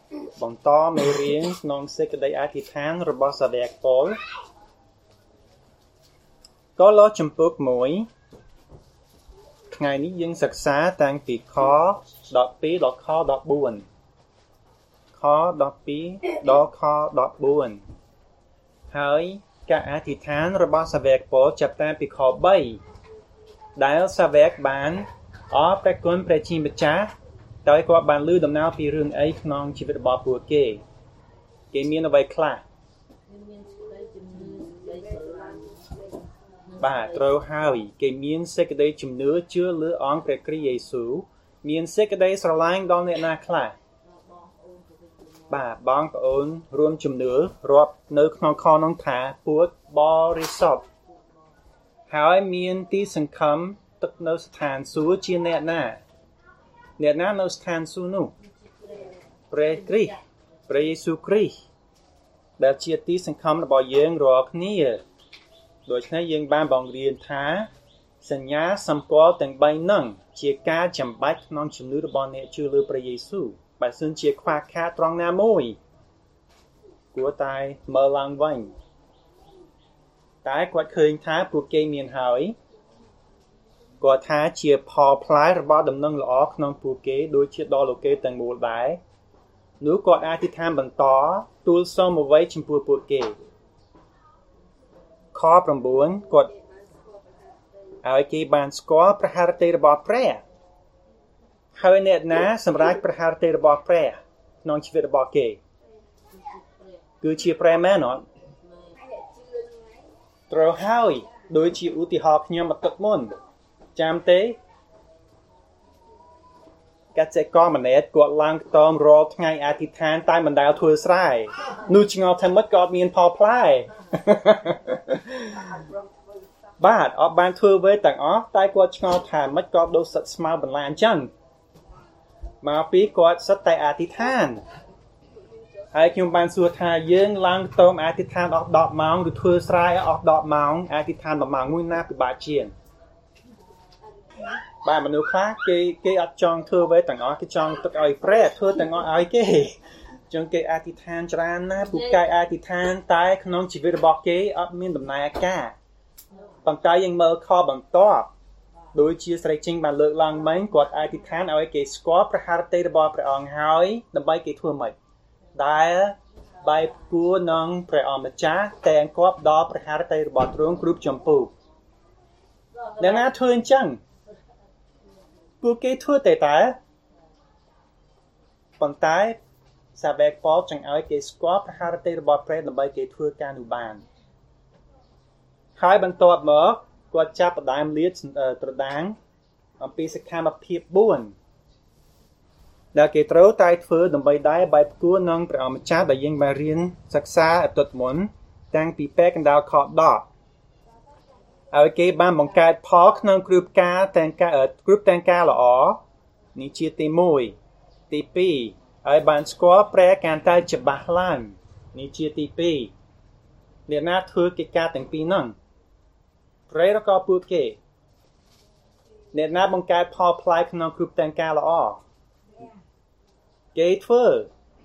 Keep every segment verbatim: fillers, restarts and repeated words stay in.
Bằng to mấy riêng non xích cái đây ai thì than rồi bỏ xa vẹt bố có lo chùm bước mũi ngày ní dân sạc xá tăng vì khó đọt bí đọt khó đọt buồn khó đọt bí đọt khó đọt buồn hơi cả ai thì than rồi bỏ xa vẹt bố chập tăng vì khó bay đáy xa vẹt bán ở bạch quân bạch chìm bạch chá tại qua bàn lưu đầm nào vì rừng ấy non chỉ biết bỏ bùa kê kê miên ở vậy khá bà trâu hai kê miên sẽ cái đây chùm nữa chưa lứa ón về Christ Giêsu miên sẽ cái đây sờ lanh đón nè na khá bà bóng của ôn rùm chùm nữa rộp nơi non con non thả buốt bò resort hỏi miên tí sân khấm tức nơi thàn xúa chia nè na nè na nơi thàn xúa nụ Pre Christ Pre Giêsu Christ đã chia tí sân khấm là bỏ dương rộp nia đối với dân ban bằng riêng thá sân nhá xâm có từng bay nâng chia ca chầm bách non chùm nữ bọn nè chưa lưu Pre Giêsu bà xin chia khoa khá trong nà môi của tài mơ lăng vành cái quạt khơi thá bù kê miền hỏi của thá chia phò plái ra bỏ đầm nâng lõ non bù kê đôi chia đo lô kê tầng mùa đáy nếu có ai thì tham bằng tó tu xong một vấy chìm bù bù kê khó bằng bốn quạt ở kê bàn có praharate ra bỏ pre hơi nét ná xâm rách praharate ra bỏ pre non chỉ việc ra bỏ kê cứ chia pre mẹ nó rồi hơi đôi chị ưu tì học nhau mặt tật môn chạm tế các trẻ con mà nét gọt lăng tôm rô ngay ai thì than tay mình đào thua sài nu chừng ngọt thêm mất gọt miền phò plai bát ở ban thua với tặng ó tay qua chừng ngọt thàn mất gọt đôi sật smile bằng lan chân mà phí gọt sật tay ai thì than ai kêu ban xua thà dương lăng tôm ai thì than ọt đọt máu được thua sài ọt đọt máu ai thì than bằng màng nguyên na từ bà chiền bà mà nếu khác cái cái ở trong thưa với tầng ó cái trong tức ai pre thưa tầng ó ai cái trong cái ai thì than tràn na bục cái ai thì than tai non chỉ biết bỏ cái ở miền đầm này cả bằng tayยังmơ kho bằng to đối chia sẻ chính bàn lược lăng mấy quạt ai thì than ở cái squat praharate bỏ pre ong hỏi đầm bay cái thưa mày đại bay cua non pre ong mà cha tèn cọp đó praharate bỏ trốn group chấm pu nên á thưa chăng bù kê thua tệ tả bằng tái xa vẹt bó chẳng ơi kê squat praharate ra bó pre là bay kê thua ca nụ bàn hai bằng tọa mở qua chạp ở đám liết trở đáng ở phía sẽ khám ập hiệp buồn đã kê trấu tay thua đầm bay đáy bay cua nâng bởi ở một chát đã dân bà riêng sắc xa ở tuật muốn đang bị bè căn đào khó đỏ ở cái ban bằng cái phó nâng group ca tên ca ở group tên ca là ó ní chia tì mùi tì pi ở ban squat pre can tay chụp bạc lan ní chia tì pi để nát thưa cái ca tên pi nâng pre nó có bút kê để nát bằng cái phó play nâng group tên ca là ó cái thưa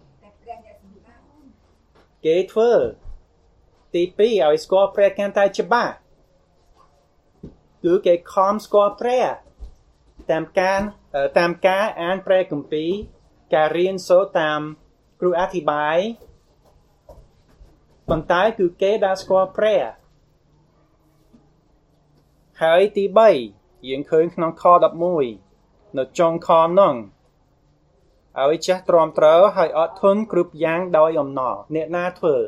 cái thưa tì pi ở squat pre can tay chụp bạc cứ cái com score pre tam can tam cá an pre cùng phí cả riêng số tam kêu ác thì bài bằng tái cứ kế đa score pre hai tí bay diễn khơi non kho đập mùi nó trong kho nông ở chắc tròn trớ hai ở thôn group giang đôi ẩm nọ nè na thở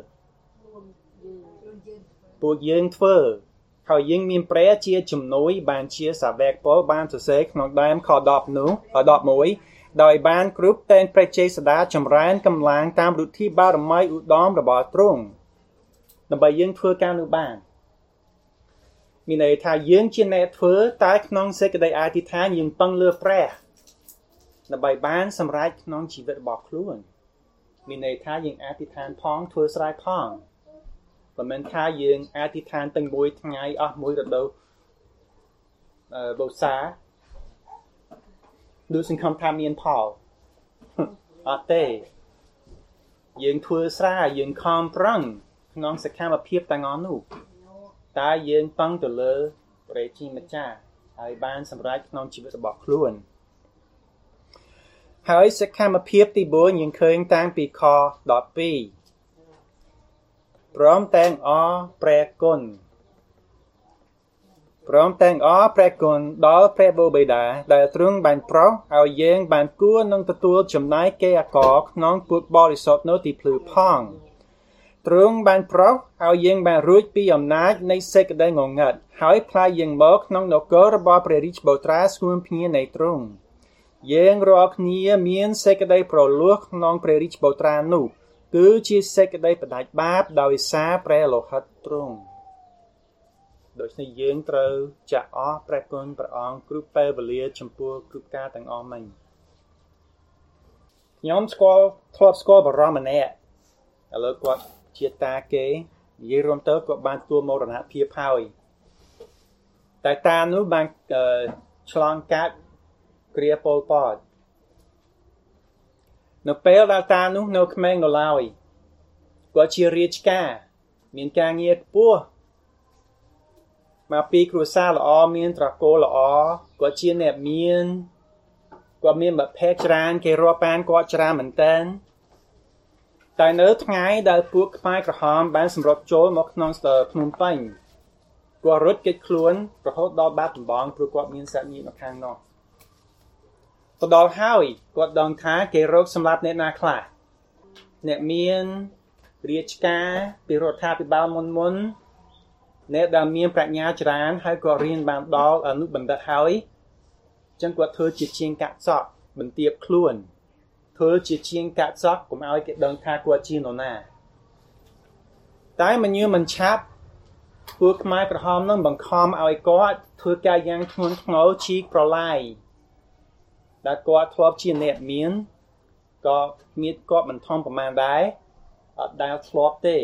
buộc dương thở họ dân miền pre chia chùm núi bàn chia xả vẹt bó ban thực tế nông đám khó đọp nú ở đọp mũi đòi ban group tên pre chế xa đá chùm rán cầm láng tam rụt thi ba đầm mai ụ đóm rồi bỏ trung nằm bởi dân thưa cao nữ bàn mình này thà dân chia nẹ thưa tái nông xe cái đây ai thì thà nhưng tăng lừa pre nằm bởi ban xâm rách nông chỉ vật bỏ luôn mình này thà nhưng ai thì thà phong thưa sài phong và mình tha dương ai thì than từng buổi tháng ngày ở mỗi đợt đâu bầu xá đưa sinh không tham miên phò ở tê យើងធ្វើស្រាយើងខំប្រឹងក្នុងសកម្មភាពទាំងអស់នោះតែយើងពឹងទៅលើព្រះជាម្ចាស់ហើយបានសម្រេចក្នុងជីវិតរបស់ខ្លួនហើយសកម្មភាពទីបួនយើងឃើញតាំងពីខដប់ពីរព្រមទាំងអរព្រះគុណព្រមទាំងអរព្រះគុណដល់ព្រះបូបិតាដែលទ្រង់បានប្រោសឲ្យយើងបានគួរនឹងទទួលចំណែកគេអកក្នុងពុទ្ធបរិស័ទនៅទីភ្លឺផងទ្រង់បានប្រោសឲ្យយើងបានរួចពីអំណាចនៃសេចក្តីងងឹតហើយផ្លាយយើងមកក្នុងនគររបស់ព្រះរាជបុត្រាស្ងួនភ្ងានៃទ្រង់យើងរាល់គ្នាមានសេចក្តីប្រលោះក្នុងព្រះរាជបុត្រានោះគឺជាសេចក្តីផ្ដាច់បាបដោយសារព្រះលោហិតទ្រង់ដូច្នេះយើងត្រូវចាក់អរព្រះគុណព្រះអង្គគ្រប់ពេលវេលាចំពោះគ្រប់ការទាំងអស់មិញខ្ញុំស្គាល់ធ្លាប់ស្គាល់បរិមម្នាក់ឥឡូវគាត់ជាតាគេនិយាយរួមទៅគាត់បានទួលមរណភាពហើយតែតានោះបានឆ្លងកាត់គ្រាប៉ុលពតនៅពេលដែលតានោះនៅក្មេងនៅឡើយគាត់ជារាជការមានការងារខ្ពស់មកពីគ្រួសារល្អមានត្រកូលល្អគាត់ជាអ្នកមានគាត់មានបុព្វច្រើនគេរាប់អានគាត់ច្រើនមែនតើតែនៅថ្ងៃដែលពួកខ្មែរក្រហមបានសម្រុកចូលមកក្នុងភ្នំពេញគាត់រត់គេចខ្លួនរហូតដល់បាត់ដំបងព្រោះគាត់មានសាច់ញាតិនៅខាងនោះទៅដល់ហើយគាត់ដឹងថាគេរកសម្លាប់អ្នកណាខ្លះអ្នកមានរាជការពីរដ្ឋាភិបាលមុនមុនអ្នកដែលមានប្រាជ្ញាច្រើនហើយគាត់រៀនបានដល់អនុបណ្ឌិតហើយអញ្ចឹងគាត់ធ្វើជាជាងកាក់សក់បន្ទាបខ្លួនធ្វើជាជាងកាក់សក់កុំឲ្យគេដឹងថាគាត់ជានរណាតែមិនញើមិនឆាប់ពួកខ្មែរក្រហមនឹងបង្ខំឲ្យគាត់ធ្វើការយ៉ាងធ្ងន់ធ្ងរជីកប្រឡាយដែលគាត់ធ្លាប់ជាអ្នកមានក៏មានគាត់មិនធំប្រមាណដែរអត់ដែលធ្លាប់ទេ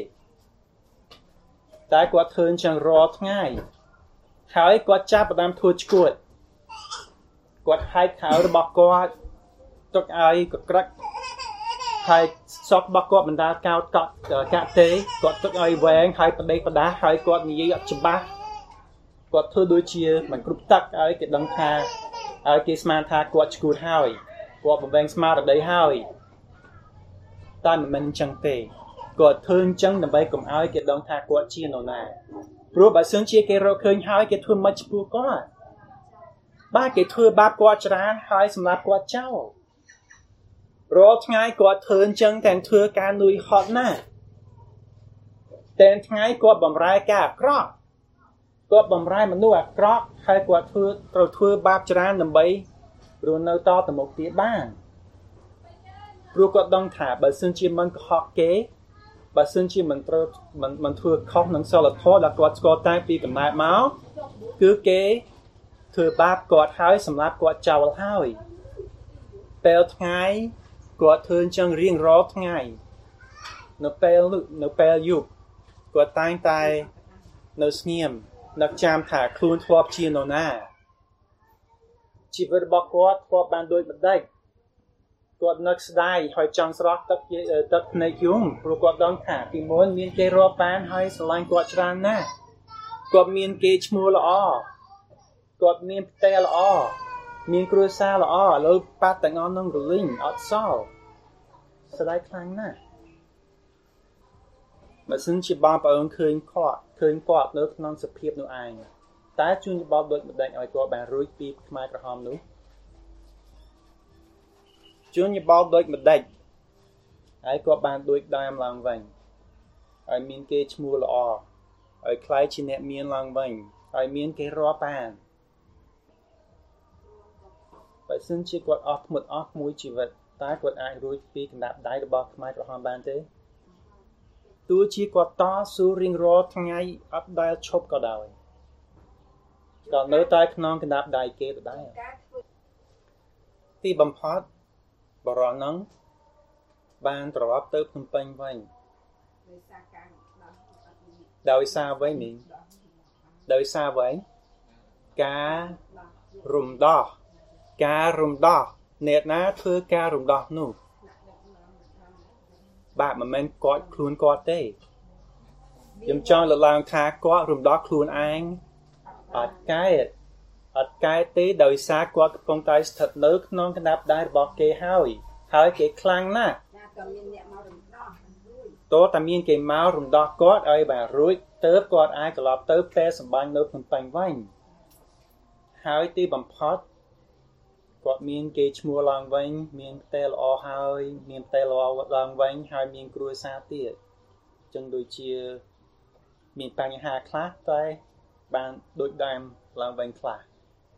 តែគាត់ធ្វើអញ្ចឹងរាល់ថ្ងៃហើយគាត់ចាប់ផ្ដើមធ្វើឈួតគាត់ហែកខោរបស់គាត់ទុកឲ្យកក្រឹកហើយសក់របស់គាត់មិនដាល់កោតកក់កាក់ទេគាត់ទុកឲ្យវែងហើយបដិបដាហើយគាត់និយាយអត់ច្បាស់គាត់ធ្វើដូចជាមិនគ្រប់ទឹកឲ្យគេដឹងថាឲ្យគេស្មានថាគាត់ឈួតហើយគាត់បំបែងស្មារតីហើយតែមិនមែនអញ្ចឹងទេគាត់ធ្វើអញ្ចឹងដើម្បីកុំឲ្យគេដឹងថាគាត់ជានរណាព្រោះបើសិនជាគេរកឃើញហើយគេធ្វើមិនចំពោះគាត់បាទគេធ្វើបាបគាត់ច្រើនហើយសម្រាប់គាត់ចោលរាល់ថ្ងៃគាត់ធ្វើអញ្ចឹងតែធ្វើការនឿយហត់ណាស់តែថ្ងៃគាត់បំរើការអាក្រក់គាត់បំរើមនុស្សអាក្រក់ហើយគាត់ធ្វើត្រូវធ្វើបាបច្រើនដើម្បីរស់នៅតទៅមុខទៀតបានព្រោះគាត់ដឹងថាបើសិនជាមិនកុហកគេបើសិនជាមិនត្រូវមិនមិនធ្វើខុសនឹងសិលធម៌ដែលគាត់ស្គាល់តែពីកំណើតមកគឺគេធ្វើបាបគាត់ហើយសម្រាប់គាត់ចោលហើយពេលថ្ងៃគាត់ធ្វើអញ្ចឹងរៀងរាល់ថ្ងៃនៅពេលនៅពេលយប់គាត់តែងតែនៅស្ងៀមនឹកចាំថាខ្លួនធ្លាប់ជានរណាជីវិតរបស់គាត់ធ្លាប់បានដូចម្ដេចគាត់នឹកស្ដាយហើយចង់ស្រស់ទឹកទឹកភ្នែកយំព្រោះគាត់ដឹងថាពីមុនមានគេរាប់អានហើយស្រឡាញ់គាត់ច្រើនណាស់គាត់មានគេឈ្មោះល្អគាត់មានផ្ទះល្អមានគ្រួសារល្អឥឡូវប៉ាត់ទាំងអស់នឹងរលីងអត់សល់ស្ដាយខ្លាំងណាស់បើសិនជាបងប្អូនឃើញគាត់ឃើញគាត់នៅក្នុងសភាពនោះឯងតែជួនច្បល់ដូចម្ដេចឲ្យគាត់បានរួចពីខ្មែរក្រហមនោះជួនច្បល់ដូចម្ដេចហើយគាត់បានដូចដើមឡើងវិញហើយមានគេឈ្មោះល្អហើយខ្លាយជាអ្នកមានឡើងវិញហើយមានគេរាប់អានបើសិនជាគាត់អស់ធ្មត់អស់មួយជីវិតតើគាត់អាចរួចពីកណ្ដាប់ដៃរបស់ខ្មែរក្រហមបានទេទោះជាគាត់តស៊ូរៀងរាល់ថ្ងៃអត់ដែលឈប់ក៏ដោយក៏នៅតែក្នុងកណ្ដាប់ដៃគេដដែលទីបំផុតបរិយានឹងបានត្រឡប់ទៅភ្នំពេញវិញដោយសារវិញនេះដោយសារវិញការរំដោះការរំដោះអ្នកណាធ្វើការរំដោះនោះបាទមិនមែនគាត់ខ្លួនគាត់ទេខ្ញុំចង់លើកឡើងថាគាត់រំដោះខ្លួនឯងអត់កែតអត់កែតទេដោយសារគាត់កំពុងតែស្ថិតនៅក្នុងកណ្ដាប់ដៃរបស់គេហើយហើយគេខ្លាំងណាស់តើតាមានគេមករំដោះគាត់ឲ្យបានរួចទៅគាត់អាចត្រឡប់ទៅផ្ទះសម្បាញ់នៅភ្នំពេញវិញហើយទីបំផុតគាត់មានគេឈ្មោះឡើងវិញមានផ្ទះល្អហើយមានផ្ទះល្អឡើងវិញហើយមានគ្រួសារទៀតអញ្ចឹងដូចជាមានបញ្ហាខ្លះតែបានដូចដើមឡើងវិញខ្លះ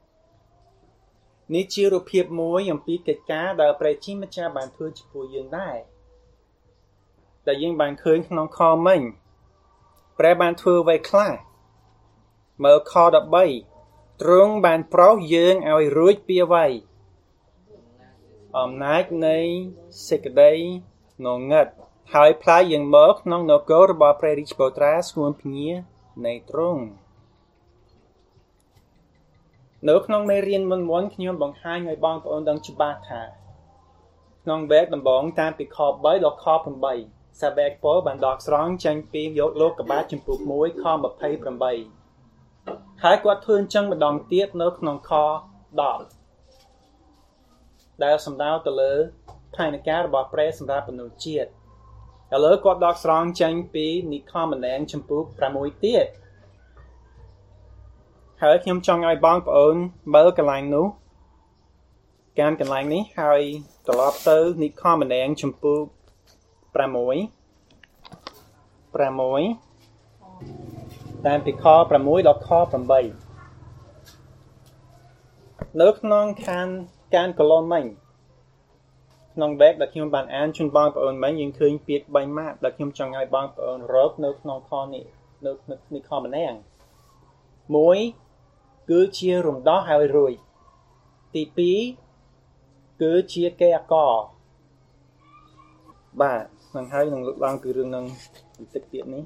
នេះជារូបភាពមួយអំពីកិច្ចការដែលព្រះជាម្ចាស់បានធ្វើចំពោះយើងដែរដែលយើងបានឃើញក្នុងខមិញព្រះបានធ្វើអ្វីខ្លះមើលខដប់បីទ្រង់បានប្រោសយើងឲ្យរួចពីអ្វីអំណាចនៃសេចក្តីងងឹតហើយផ្លាយយើងមកក្នុងនគររបស់ព្រះរាជបុត្រាស្ងួនភ្ងានៃទ្រង់នៅក្នុងមេរៀនមុនមុនខ្ញុំបង្ហាញឲ្យបងប្អូនដឹងច្បាស់ថាក្នុងវគ្គដំបូងតាមពីខបីដល់ខប្រាំបីសាបេកពលបានដកស្រង់ចេញពីយកលោកកបាតចំពុកមួយខម្ភៃប្រាំបីហើយគាត់ធ្វើអញ្ចឹងម្ដងទៀតនៅក្នុងខដប់ដែលសំដៅទៅលើផែនការរបស់ព្រះសម្រាប់មនុស្សជាតិឥឡូវគាត់ដកស្រង់ចេញពីនិខមណែងចំពុកប្រាំមួយទៀតហើយខ្ញុំចង់ឲ្យបងប្អូនមើលកន្លែងនោះកានកន្លែងនេះហើយត្រឡប់ទៅនិខមណែងចំពុកប្រាំមួយប្រាំមួយតាមពីខប្រាំមួយដល់ខប្រាំបីនៅក្នុងខានកានកលមិញក្នុងវគ្គដែលខ្ញុំបានអានជូនបងប្អូនមិញយើងឃើញពាក្យបីម៉ាកដែលខ្ញុំចង់ឲ្យបងប្អូនរកនៅក្នុងខនេះនៅនិខមណែងមួយគឺជារំដោះឲ្យរួចទីពីរគឺជាគេអកបាទនឹងហើយនឹងលើកឡើងពីរឿងនឹងបន្តិចទៀតនេះ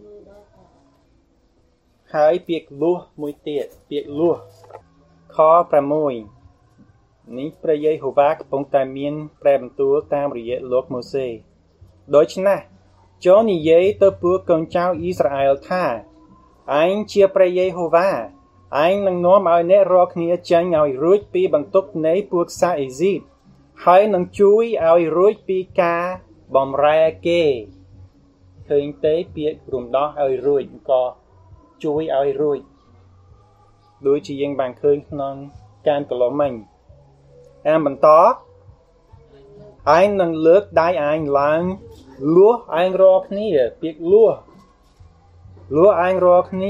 ហើយពាក្យលួសមួយទៀតពាក្យលួសខប្រាំមួយនេះព្រះយេហូវ៉ាកំពុងតែមានព្រះបន្ទូលតាមរយៈលោកម៉ូសេដូច្នេះចូលនិយាយទៅពួកកូនចៅអ៊ីស្រាអែលថាឯងជាព្រះយេហូវ៉ាឯងនឹងនាំឲ្យអ្នករាល់គ្នាចេញឲ្យរួចពីបន្ទុកនៃពួកសាអេស៊ីបហើយនឹងជួយឲ្យរួចពីការបំរែគេឃើញទេពាក្យរំដោះឲ្យរួចក៏ជួយឲ្យរួចដូចជាយើងបានឃើញក្នុងកានកន្លងមិញអានបន្តឯងនឹងលើកដៃឯងឡើងលួសឯងរាល់គ្នាពាក្យលួសលួសឯងរាល់គ្នា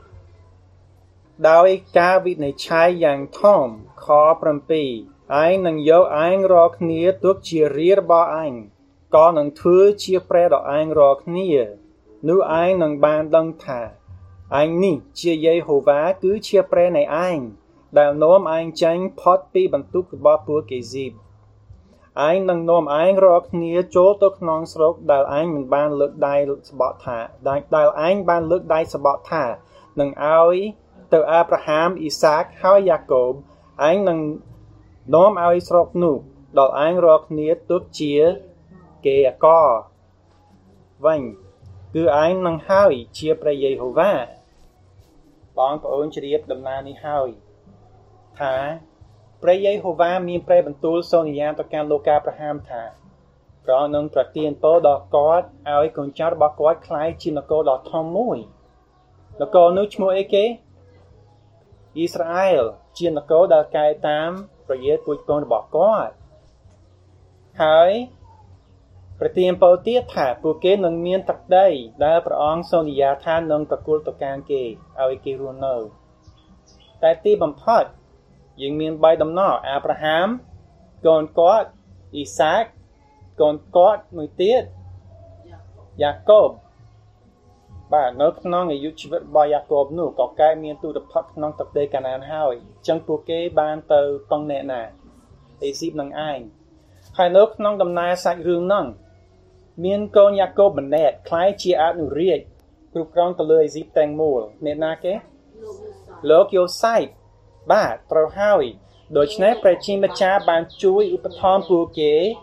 ដោយការវិនិច្ឆ័យយ៉ាងធំខប្រាំពីរឯងនឹងយកឯងរាល់គ្នាទុកជារាជរបស់ឯងក៏នឹងធ្វើជាព្រះដល់ឯងរាល់គ្នានោះឯងនឹងបានដឹងថាឯងនេះជាយេហូវ៉ាគឺជាព្រះនៃឯងដែលនាំឯងចេញផុតពីបន្ទុករបស់ពួកកេស៊ីបឯងនឹងនាំឯងរាល់គ្នាចូលទៅក្នុងស្រុកដែលឯងមិនបានលើកដៃស្បក់ថាដែលឯងបានលើកដៃស្បក់ថានឹងឲ្យទៅអាប់រ៉ាហាមអ៊ីសាកហើយយ៉ាកូបឯងនឹងនាំឲ្យស្រុកនោះដល់ឯងរាល់គ្នាទុកជាគេអកវិញគឺឯងនឹងហើយជាព្រះយេហូវ៉ាបងប្អូនជ្រាបដំណើរនេះហើយថាព្រះយេហូវ៉ាមានព្រះបន្ទូលសន្យាទៅកាន់លោកអាប់រ៉ាហាមថាព្រះអង្គនឹងប្រទានពរដល់គាត់ឲ្យកូនចៅរបស់គាត់ក្លាយជានគរដ៏ធំមួយនគរនោះឈ្មោះអីគេអ៊ីស្រាអែលជានគរដែលកែតាមព្រះយេពូជកូនរបស់គាត់ហើយប្រទានពរទៀតថាពួកគេនឹងមានទឹកដីដែលព្រះអង្គសន្យាថានឹងប្រគល់ទៅកាន់គេឲ្យគេរស់នៅតែទីបំផុតយើងមានបីដំណរអាប់រ៉ាហាមកូនគាត់អ៊ីសាកកូនគាត់មួយទៀតយ៉ាកូបបាទនៅក្នុងអាយុជីវិតរបស់យ៉ាកូបនោះក៏កែមានទូតផុតក្នុងទឹកដីកាណានហើយអញ្ចឹងពួកគេបានទៅពឹងអ្នកណាអេស៊ីបនឹងឯងហើយនៅក្នុងដំណើរសាច់រឿងហ្នឹងមានកូនយ៉ាកូបម្នាក់คล้ายជាអនុរាជគ្រប់គ្រងទៅលើអេស៊ីបទាំងមូលអ្នកណាគេលោកយូសែបបាទត្រូវហើយដូច្នេះព្រះជាម្ចាស់បានជួយឧបត្ថម្ភពួកគេ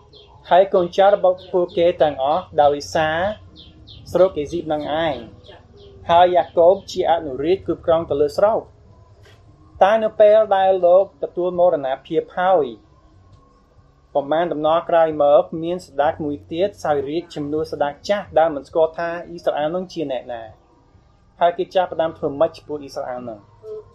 ហើយកូនចៅរបស់ពួកគេទាំងអស់ដោយសារស្រុកអេស៊ីបនឹងឯងហើយយ៉ាកូបជាអនុរាជគ្រប់គ្រងទៅលើស្រុកតែនៅពេលដែលលោកទទួលមរណភាពហើយប្រមាណដំណរក្រោយមកមានស្ដេចមួយទៀតសោយរាជជំនួសស្ដេចចាស់ដែលមិនស្គាល់ថាអ៊ីស្រាអែលនឹងជាអ្នកណាហើយគេចាប់ផ្ដើមធ្វើម៉េចចំពោះអ៊ីស្រាអែលនឹង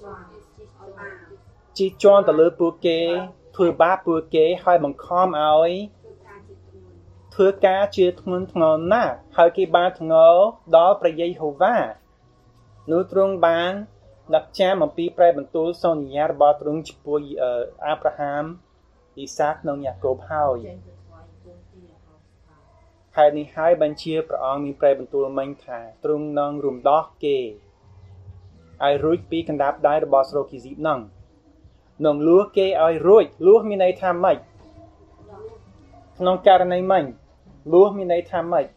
ជីជន់ទៅលើពួកគេធ្វើបាបពួកគេហើយបង្ខំឲ្យធ្វើការជាធ្ងន់ធ្ងរណាស់ហើយគេបានធ្ងរដល់ព្រះយេហូវ៉ានោះទ្រង់បានដឹកចាំអំពីព្រះបន្ទូលសន្យារបស់ទ្រង់ចំពោះអាប់រ៉ាហាមអ៊ីសាកនិងយ៉ាកូបហើយហើយនេះហើយបានជាព្រះអង្គមានព្រះបន្ទូលមិញថាទ្រង់នឹងរំដោះគេឲ្យរួចពីកណ្ដាប់ដៃរបស់ស្រុកអេស៊ីបនឹងនឹងលួសគេឲ្យរួចលួសមានន័យថាម៉េចក្នុងករណីមិញលួសមានន័យថាម៉េច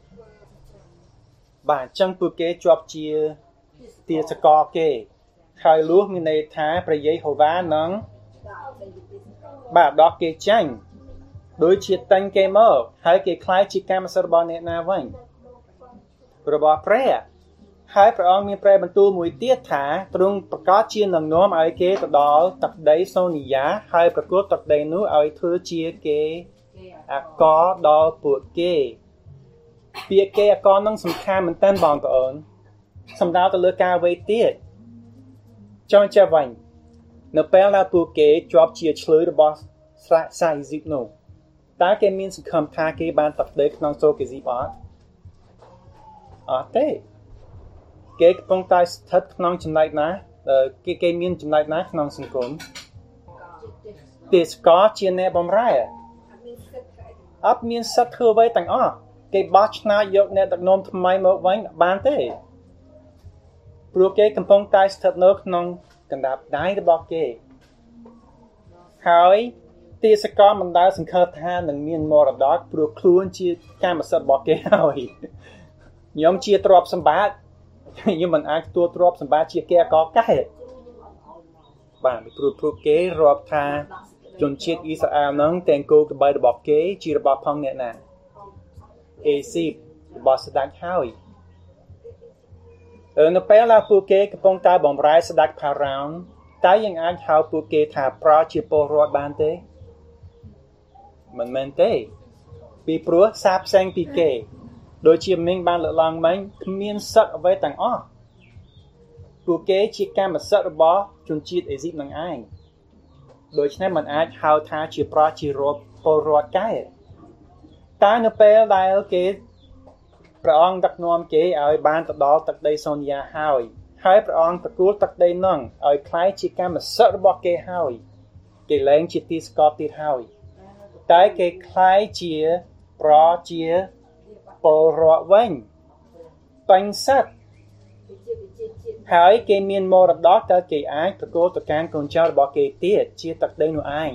បាទអញ្ចឹងពួកគេជាប់ជាទាសករគេហើយលួសមានន័យថាព្រះយេហូវ៉ានឹងបាទដោះគេចាញ់ដូចជាតាញ់គេមកហើយគេខ្លាចជាកម្មសិទ្ធិរបស់អ្នកណាវិញរបស់ព្រះហើយព្រះអង្គមានព្រះបន្ទូលមួយទៀតថាទ្រង់ប្រកាសជានឹងនាំឲ្យគេទៅដល់ទឹកដីសូនីយ៉ាហើយប្រគល់ទឹកដីនោះឲ្យធ្វើជាគេអាករដល់ពួកគេពាក្យគេអាករនឹងសំខាន់មែនទែនបងប្អូនសំដៅទៅលើការវេទៀតចង់ចាំវិញនៅពេលដែលពួកគេជាប់ជាឆ្លើយរបស់ស្រាក់សាយស៊ីបនោះតើគេមានសង្ឃឹមថាគេបានទឹកដីក្នុងសូកេស៊ីបអត់អត់ទេគេកំពុងតែស្ថិតក្នុងចំណែកណាគេគេមានចំណែកណាក្នុងសង្គមទេសកលជាអ្នកបម្រើអត់មានសិទ្ធិធ្វើអ្វីទាំងអស់គេបោះឆ្នោតយកអ្នកដឹកនាំថ្មីមកវិញបានទេព្រោះគេកំពុងតែស្ថិតនៅក្នុងកណ្ដាប់ដៃរបស់គេហើយទេសកលមិនដែលសង្ឃឹមថានឹងមានមរតកព្រោះខ្លួនជាកម្មសិទ្ធិរបស់គេហើយខ្ញុំជាទ្រព្យសម្បត្តិខ្ញុំមិនអាចទទួលទ្រព្យសម្បត្តិជាគេអកកែបាទព្រោះព្រោះគេរាប់ថាជនជាតិអ៊ីស្រាអែលនឹងតែងគោក្របីរបស់គេជារបស់ផងអ្នកណាអេស៊ីបរបស់ស្ដេចហើយនៅពេលដែលពួកគេកំពុងតែបំរើស្ដេចផារ៉ោនតើយើងអាចហៅពួកគេថាប្រជាពលរដ្ឋបានទេមិនមែនទេពីព្រោះសាបផ្សេងពីគេដូចជាមីងបានលើកឡើងមិញគ្មានសិទ្ធិអ្វីទាំងអស់ពួកគេជាកម្មសិទ្ធិរបស់ជនជាតិអេស៊ីបនឹងឯងដូច្នេះมันអាចហៅថាជាប្រជាពលរដ្ឋកែតែនៅពេលដែលគេព្រះអង្គដឹកនាំគេឲ្យបានទៅដល់ទឹកដីសូនីយ៉ាហើយហើយព្រះអង្គប្រគល់ទឹកដីនោះឲ្យคล้ายជាកម្មសិទ្ធិរបស់គេហើយគេលែងជាទីស្កល់ទៀតហើយតែគេคล้ายជាប្រជាពលរដ្ឋវិញបញ្សិទ្ធហើយគេមានមរតកតើគេអាចប្រគល់ទៅកាន់កូនចៅរបស់គេទៀតជាទឹកដីនោះឯង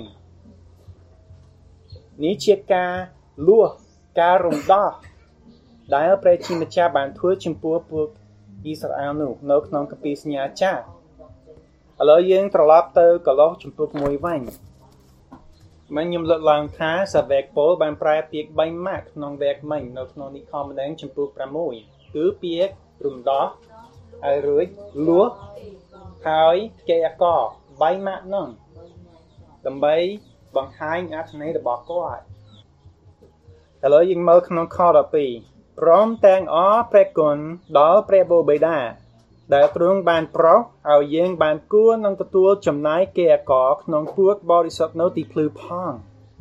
នេះជាការលួសការរំដោះដែលព្រះជាម្ចាស់បានធ្វើចំពោះពួកអ៊ីស្រាអែលនោះនៅក្នុងគម្ពីរសញ្ញាចាស់ឥឡូវយើងត្រឡប់ទៅកូឡូសជំពូកមួយវិញមិញខ្ញុំលើកឡើងថាសាវកប៉ូលបានប្រែពាក្យបីម៉ាក់ក្នុងវគ្គមិញនៅក្នុងនិខមដែងជំពូកប្រាំមួយគឺពាក្យរំដោះឲ្យរួចលួសហើយគេអកបីម៉ាក់នោះដើម្បីបង្ហាញអត្ថន័យរបស់គាត់ឥឡូវយើងមើលក្នុងខដប់ពីរព្រមទាំងអរព្រះគុណដល់ព្រះបូបិតាដែលទ្រង់បានប្រោសឲ្យយើងបានគួរនឹងទទួលចំណាយគេអកក្នុងពួកបរិសុទ្ធនៅទីភ្លឺផង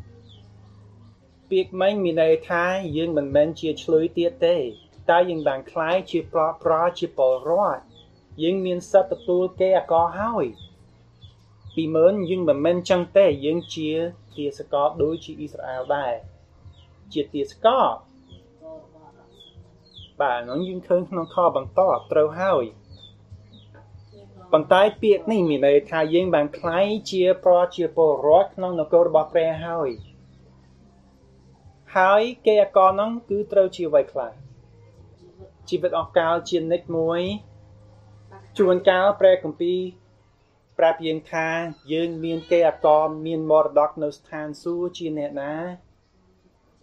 ពាក្យមិញមានន័យថាយើងមិនមែនជាឆ្លើយទៀតទេតែយើងបានคล้ายជាប្រប្រជាពលរដ្ឋយើងមានសិទ្ធិទទួលគេអកហើយពីមើលយើងមិនមែនចឹងទេយើងជាទាសកលដូចជាអ៊ីស្រាអែលដែរជាទាសកលបាទនោះយើងឃើញក្នុងខបន្តត្រូវហើយប៉ុន្តែពាក្យនេះមានន័យថាយើងបានคล้ายជាប្រជាពលរដ្ឋក្នុងនគររបស់ព្រះហើយហើយគេអកនោះគឺត្រូវជាអ្វីខ្លះជីវិតអស់កលជានិច្ចមួយជួនកាលព្រះគម្ពីរប្រាប់យើងថាយើងមានគេអកមានមរតកនៅស្ថានសួគ៌ជាអ្នកណា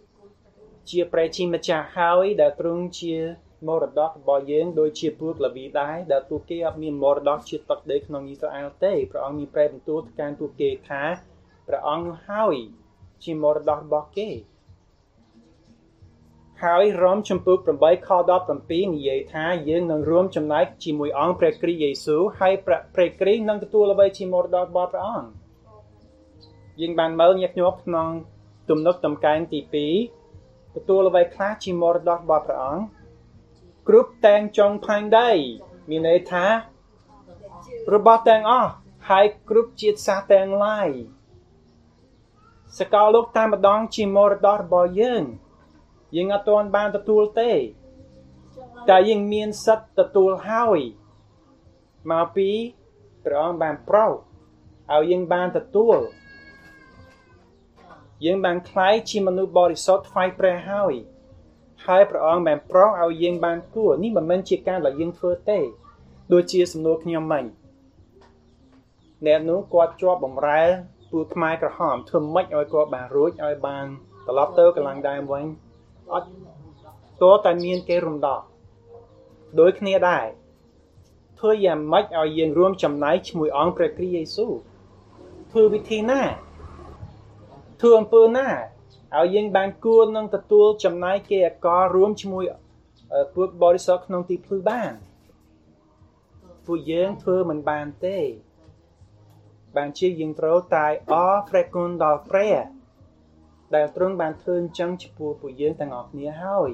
ជាព្រះជាម្ចាស់ហើយដែលទ្រង់ជាមរតករបស់យើងដោយជាពួកលេវីដែរដែលពួកគេអត់មានមរតកជាទឹកដីក្នុងអ៊ីស្រាអែលទេព្រះអង្គមានព្រះបន្ទូលទៅកាន់ពួកគេថាព្រះអង្គនោះហើយជាមរតករបស់គេហើយរ៉ូមចំពុក8ខ17និយាយថាយើងនឹងរួមចំណែកជាមួយអង្គព្រះគ្រីស្ទយេស៊ូវហើយព្រះគ្រីស្ទនឹងទទួលអ្វីជាមរតករបស់ព្រះអង្គយើងបានមើលញាតិញោមក្នុងទំនុកតំកែងទី2ទទួលអ្វីខ្លះជាមរតករបស់ព្រះអង្គគ្រប់តែងចុងផែនដីមានន័យថារបស់ទាំងអស់ហើយគ្រប់ជាតិសាសន៍ទាំងឡាយសកលលោកតែម្ដងជាមរតករបស់យើងយើងអត់ទាន់បានទទួលទេតែយើងមានសិទ្ធិទទួលហើយមកពីព្រះអង្គបានប្រោសឲ្យយើងបានទទួលយើងបានក្លាយជាមនុស្សបរិសុទ្ធថ្វាយព្រះហើយហើយព្រះអង្គបានប្រោសឲ្យយើងបានគួរនេះមិនមែនជាការដែលយើងធ្វើទេដូចជាសំណួរខ្ញុំមិញអ្នកនោះគាត់ជាប់បំរើពួកខ្មែរក្រហមធ្វើម៉េចឲ្យគាត់បានរួចឲ្យបានត្រឡប់ទៅកន្លងដើមវិញអត់តើតែមានគេរំដោះដូចគ្នាដែរធ្វើយ៉ាងម៉េចឲ្យយើងរួមចំណែកជាមួយអង្គព្រះគ្រីស្ទយេស៊ូវធ្វើវិធីណាធ្វើអំពើណាឲ្យយើងបានគួរនឹងទទួលចំណែកគេអកលរួមជាមួយពួកបរិសុទ្ធក្នុងទីភ្លឺបានពួកយើងធ្វើមិនបានទេបានជាយើងត្រូវតែអរព្រះគុណដល់ព្រះដែលទ្រង់បានធ្វើអញ្ចឹងចំពោះពួកយើងទាំងអស់គ្នាហើយ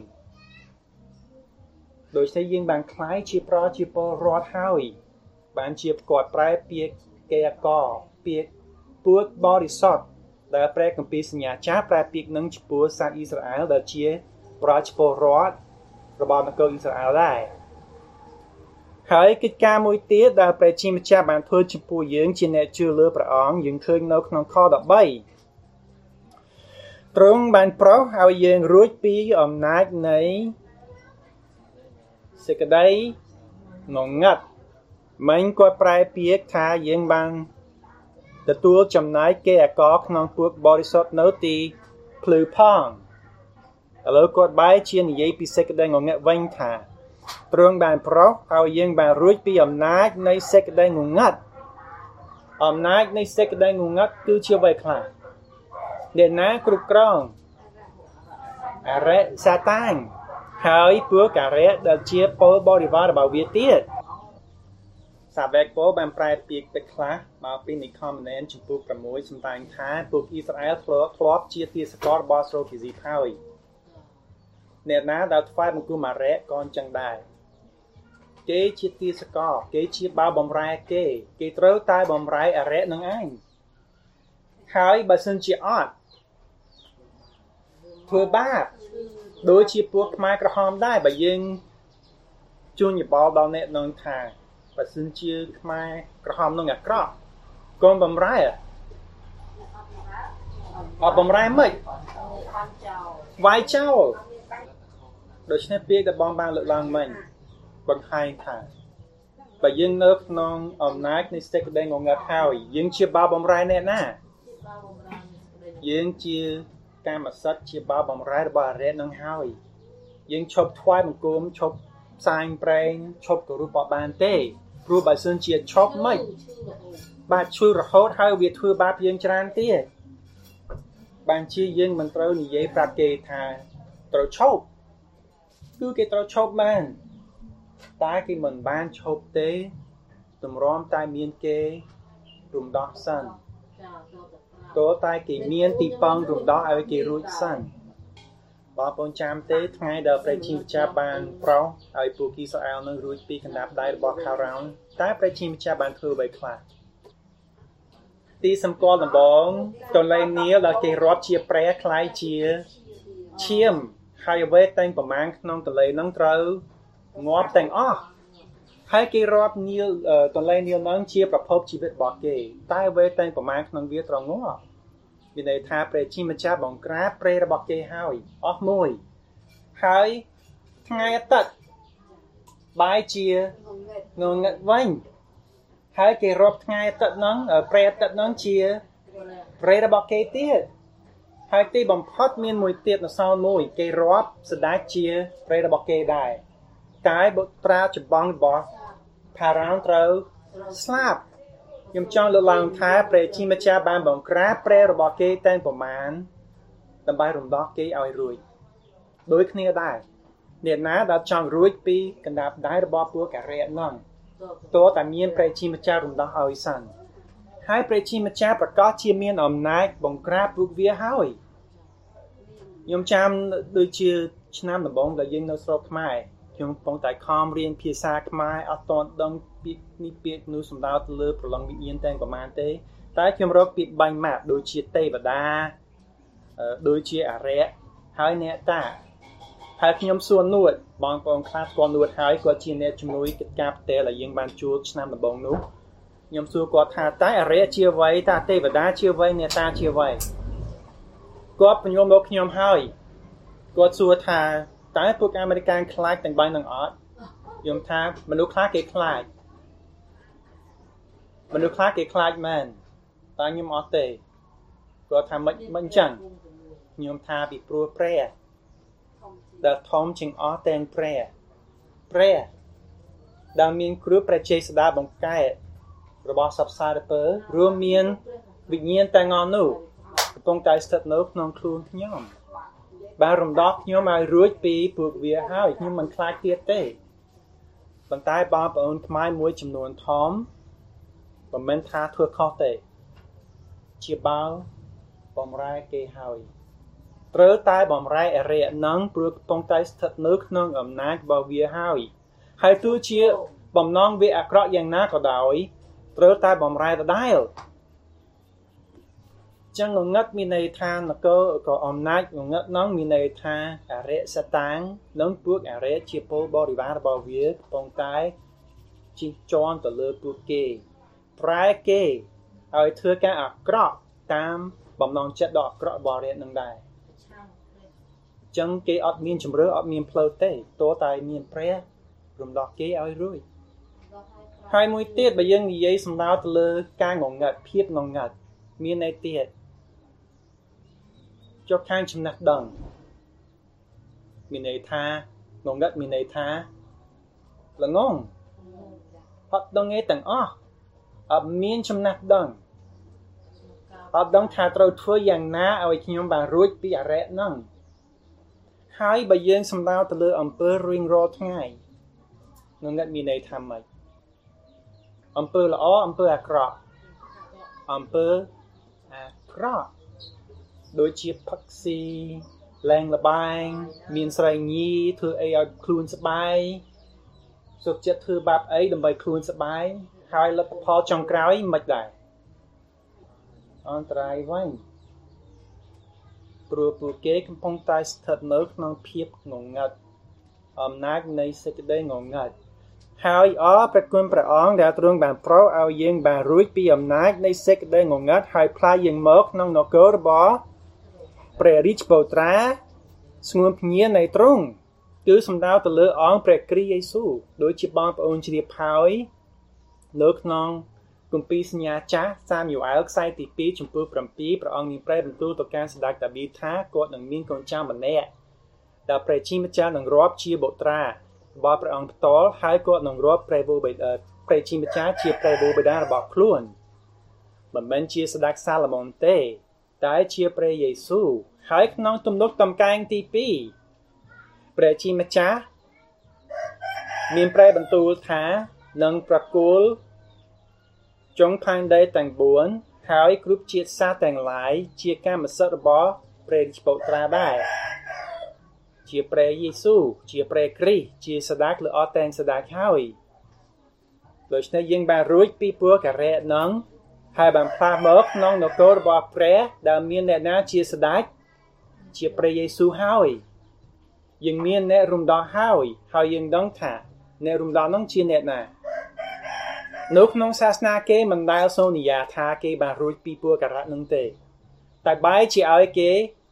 ដូច្នេះយើងបានក្លាយជាប្រជាពលរដ្ឋហើយបានជាគាត់ប្រែពាក្យគេអកលពាក្យពួកបរិសុទ្ធដែលព្រះគម្ពីរសញ្ញាចាស់ប្រែពាក្យនឹងចំពោះសាសអ៊ីស្រាអែលដែលជាប្រជាពលរដ្ឋរបស់នគរអ៊ីស្រាអែលដែរហើយកិច្ចការមួយទៀតដែលព្រះជាម្ចាស់បានធ្វើចំពោះយើងជាអ្នកជឿលើព្រះអង្គយើងឃើញនៅក្នុងខ13ទ្រង់បានប្រោសឲ្យយើងរួចពីអំណាចនៃសេចក្តីងងឹតមិញគាត់ប្រែពាក្យថាយើងបានទទួលចំណែកគេអកលក្នុងពួកបរិសុទ្ធនៅទីភ្លឺផងឥឡូវគាត់បែរជានិយាយពីសេចក្តីងងឹតវិញថាទ្រង់បានប្រោសឲ្យយើងបានរួចពីអំណាចនៃសេចក្តីងងឹតអំណាចនៃសេចក្តីងងឹតគឺជាអ្វីខ្លះអ្នកណាគ្រប់គ្រងអរិយសាតាំងហើយពួកអរិយដែលជាពលបរិវាររបស់វាទៀតសាវកពលបានប្រែពាក្យទៅខ្លះមកពីនិខមណែនចំពោះ6សំដែងថាពួកអ៊ីស្រាអែលធ្លាប់ធ្លាប់ជាទាសកររបស់ស្រូគីស៊ីហើយអ្នកណាដែលថ្វាយបង្គំអរិយក៏អញ្ចឹងដែរគេជាទាសករគេជាបាវបំរែគេគេត្រូវតែបំរែអរិយនឹងឯងហើយបើសិនជាអត់ធ្វើបាបដូចជាពួកខ្មែរក្រហមដែរបើយើងជួនយោបល់ដល់អ្នកនឹងថាបើសិនជាខ្មែរក្រហមនឹងអាក្រក់កុំបំរែអត់បំរែមិនវាយចោលដូច្នេះពាក្យដែលបងបានលើកឡើងមិញបង្ហាញថាបើយើងនៅក្នុងអំណាចនៃសេចក្តីងងឹតហើយយើងជាបាវបំរែអ្នកណាយើងជាកម្មសិទ្ធិជាបាវបំរែរបស់អរិយនឹងហើយយើងឈប់ថ្វាយបង្គំឈប់ផ្សាយប្រេងឈប់គោរពអត់បានទេព្រោះបើសិនជាឈប់មិនបាទជួយរហូតហើយវាធ្វើបាបយើងច្រើនទៀតបានជាយើងមិនត្រូវនិយាយប្រាប់គេថាត្រូវឈប់គឺគេត្រូវឈប់មែនតែគេមិនបានឈប់ទេទម្រាំតែមានគេរំដោះសិនតើតែគេមានទីពឹងរំដោះឲ្យគេរួចសិនបងប្អូនចាំទេថ្ងៃដែលព្រះជាម្ចាស់បានប្រោសឲ្យពួកអ៊ីស្រាអែលនឹងរួចពីកណ្ដាប់ដៃរបស់ផារ៉ោនតែព្រះជាម្ចាស់បានធ្វើអ្វីខ្លះទីសម្គាល់ដំបងទន្លេនីលដែលគេរាប់ជាព្រះคล้ายជាឈាមហើយអ្វីតែងប្រមាណក្នុងទន្លេនឹងត្រូវងាប់ទាំងអស់ហើយគេរាប់នីលទន្លេនីលនឹងជាប្រភពជីវិតរបស់គេតែអ្វីតែងប្រមាណក្នុងវាត្រូវងាប់មានន័យថាព្រះជាម្ចាស់បង្ក្រាបព្រៃរបស់គេហើយអស់មួយហើយថ្ងៃអាទិត្យបែរជាងងឹតវិញហើយគេរាប់ថ្ងៃអាទិត្យហ្នឹងព្រៃអាទិត្យហ្នឹងជាព្រៃរបស់គេទៀតហើយទីបំផុតមានមួយទៀតនៅសល់មួយគេរាប់ស្ដេចជាព្រះរបស់គេដែរតែបុត្រាចម្បងរបស់ផារ៉ោនត្រូវស្លាប់ខ្ញុំចង់លើកឡើងថាព្រះជាម្ចាស់បានបង្ក្រាបព្រះរបស់គេតែប្រមាណដើម្បីរំដោះគេឲ្យរួចដូចគ្នាដែរអ្នកណាដែលចង់រួចពីកណ្ដាប់ដៃរបស់ពួកការៈហ្នឹងតើតែមានព្រះជាម្ចាស់រំដោះឲ្យសិនហើយព្រះជាម្ចាស់ប្រកាសជាមានអំណាចបង្ក្រាបពួកវាហើយខ្ញុំចាំដូចជាឆ្នាំដំបូងដែលយើងនៅស្រុកខ្មែរខ្ញុំកំពុងតែខំរៀនភាសាខ្មែរអត់ទាន់ដឹងពាក្យនេះពាក្យនោះសំដៅទៅលើប្រឡងវិញ្ញាណតែប្រហែលទេតែខ្ញុំរកពាក្យបាញ់ម៉ាប់ដូចជាទេវតាដូចជាអរិយហើយអ្នកតាហើយខ្ញុំសួរនួតបងប្អូនខ្លះស្គាល់នួតហើយគាត់ជាអ្នកជំនួយកិច្ចការផ្ទះដែលយើងបានជួលឆ្នាំដំបូងនោះខ្ញុំសួរគាត់ថាតើអរិយជាអ្វីតើទេវតាជាអ្វីអ្នកតាជាអ្វីគាត់បញ្យល់មកខ្ញុំហើយគាត់សួរថាតើពួកអាមេរិកខ្លាចទាំងបាញ់នឹងអត់ខ្ញុំថាមនុស្សខ្លះគេខ្លាចមនុស្សខ្លះគេខ្លាចមែនតែខ្ញុំអត់ទេគាត់ថាមិនមិនចឹងខ្ញុំថាពីព្រោះព្រះដែលធំជាងអស់ទាំងព្រះព្រះដែលមានគ្រឹះព្រះចេស្តាបង្កើតរបស់សពសារពើរួមមានវិញ្ញាណទាំងអស់នោះកំពុងតែស្ថិតនៅក្នុងខ្លួនខ្ញុំបានរំដោះខ្ញុំឲ្យរួចពីពួកវាហើយខ្ញុំមិនខ្លាចទៀតទេប៉ុន្តែបងប្អូនខ្មែរមួយចំនួនធំមិនមែនថាធ្វើខុសទេជាបោបំរែគេហើយត្រូវតែបំរែអរិយនឹងព្រោះកំពុងតែស្ថិតនៅក្នុងអំណាចរបស់វាហើយហើយទោះជាបំណងវាអាក្រក់យ៉ាងណាក៏ដោយត្រូវតែបំរែដដែលចឹងងងឹតមានន័យថានគរក៏អំណាចងងឹតនឹងមានន័យថាអរិយសតាំងនិងពួកអរិយជាពលបរិវាររបស់វាកំពុងតែជិះជាន់ទៅលើពួកគេប្រែគេឲ្យធ្វើការអាក្រក់តាមបំណងចិត្តដ៏អាក្រក់របស់អរិយនឹងដែរចឹងគេអត់មានជំរឿអត់មានផ្លូវទេតើតែមានព្រះរំដោះគេឲ្យរួចហើយមួយទៀតបើយើងនិយាយសំដៅទៅលើការងងឹតភាពងងឹតមានន័យទៀតចុះខាងចំណេះដឹងមានន័យថាងងឹតមានន័យថាល្ងងអត់ដឹងឯទាំងអស់អត់មានចំណេះដឹងអត់ដឹងថាត្រូវធ្វើយ៉ាងណាឲ្យខ្ញុំបានរួចពីអរិយហ្នឹងហើយបើយើងសំដៅទៅលើអំពើរៀងរាល់ថ្ងៃងងឹតមានន័យថាម៉េចអំពើល្អអំពើអាក្រក់អំពើអាក្រក់ដូចជាផឹកស៊ីលែងលបែងមានស្រីញីធ្វើអីឲ្យខ្លួនសប្បាយសុខចិត្តធ្វើបាបអីដើម្បីខ្លួនសប្បាយហើយលទ្ធផលចុងក្រោយមិនដែរអន្តរាយវិញព្រោះពួកគេកំពុងតែស្ថិតនៅក្នុងភាពងងឹតអំណាចនៃសេចក្តីងងឹតហើយអរព្រះគុណព្រះអង្គដែលទ្រង់បានប្រោសឲ្យយើងបានរួចពីអំណាចនៃសេចក្តីងងឹតហើយផ្លាស់យើងមកក្នុងនគររបស់ព្រះរាជបុត្រាស្ងួនភ្ញានៃទ្រង់គឺសំដៅទៅលើអង្គព្រះគ្រីស្ទយេស៊ូវដូចជាបងប្អូនជ្រាបហើយនៅក្នុងគម្ពីរសញ្ញាចាស់សាមយូអែលខ្សែទីពីរចំពោះប្រាំពីរព្រះអង្គមានព្រះបន្ទូលទៅកាន់ស្ដេចដាវីថាគាត់នឹងមានកូនចៅម្នាក់ដែលព្រះជាម្ចាស់នឹងរាប់ជាបុត្រារបស់ព្រះអង្គផ្ទាល់ហើយគាត់នឹងរាប់ព្រះវរបិតាព្រះជាម្ចាស់ជាព្រះវរបិតារបស់ខ្លួនមិនមែនជាស្ដេចសាឡូមោនទេតែជាព្រះយេស៊ូវហើយក្នុងទំនុកតំកែងទីពីរព្រះជាម្ចាស់មានព្រះបន្ទូលថានឹងប្រគល់ចុងផែនដីទាំងបួនហើយគ្រប់ជាតិសាសន៍ទាំងឡាយជាកម្មសិទ្ធិរបស់ព្រះរាជបុត្រាដែរជាព្រះយេស៊ូវជាព្រះគ្រីស្ទជាស្ដេចលើអស់តែងស្ដេចហើយដូច្នេះយើងបានរួចពីពួកការៈនឹងហើយបានផ្លាស់មកក្នុងនគររបស់ព្រះដែលមានអ្នកណាជាស្ដេចជាព្រះយេស៊ូវហើយយើងមានអ្នករំដោះហើយហើយយើងដឹងថាអ្នករំដោះនឹងជាអ្នកណានៅក្នុងសាសនាគេមិនដែលសន្យាថាគេបានរួចពីពួកការៈនឹងទេតែបែរជាឲ្យគេ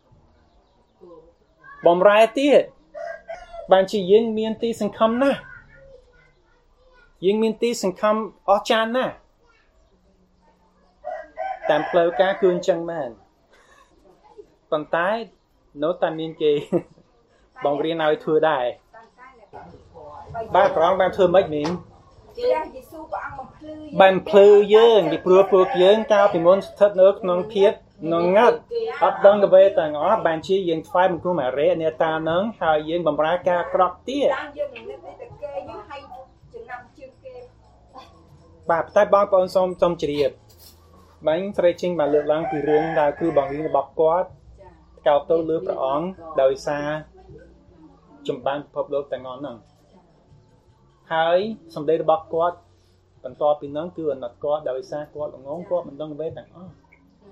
បំរែទៀតបានជាយើងមានទីសង្ឃឹមណាស់យើងមានទីសង្ឃឹមអស្ចារ្យណាស់តាមផ្លូវការគឺអញ្ចឹងមែនប៉ុន្តែនៅតែមានគេបងរៀនឲ្យធ្វើដែរបាទព្រះអង្គបានធ្វើម៉េចមីងព្រះយេស៊ូវព្រះអង្គបំភ្លឺយើងបានភ្លឺយើងពីព្រោះពួកយើងកាលពីមុនស្ថិតនៅក្នុងភាពងងឹតអត់ដឹងអ្វីទាំងអស់បានជាយើងថ្វាយបង្គំអារៈអ្នកតានឹងហើយយើងបម្រើការក្រក់ទៀតយើងនឹកតែគេយើងឲ្យចំណាំជើងគេបាទតែបងប្អូនសូមសូមជ្រាបបាញ់ស្រីជិញបានលើកឡើងពីរឿងដែលគឺបងរៀនរបស់គាត់កោតទៅលើព្រះអង្គដោយសារចម្បាំងពិភពលោកទាំងអស់ហ្នឹងហើយសម្ដីរបស់គាត់បន្តពីហ្នឹងគឺអាណិតគាត់ដោយសារគាត់ល្ងងគាត់មិនដឹងអ្វីទាំងអស់